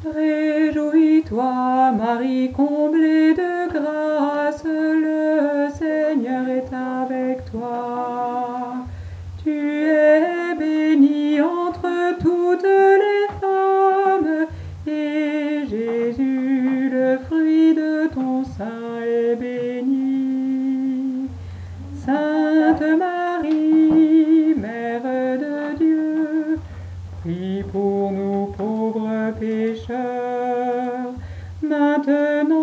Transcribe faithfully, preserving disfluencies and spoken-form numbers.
Réjouis-toi, Marie comblée de grâce, le Seigneur est avec toi. Tu es bénie entre toutes les femmes, et Jésus, le fruit de ton sein, est béni. Sainte Marie, Mère de Dieu, prie pour nous pauvres pécheurs, maintenant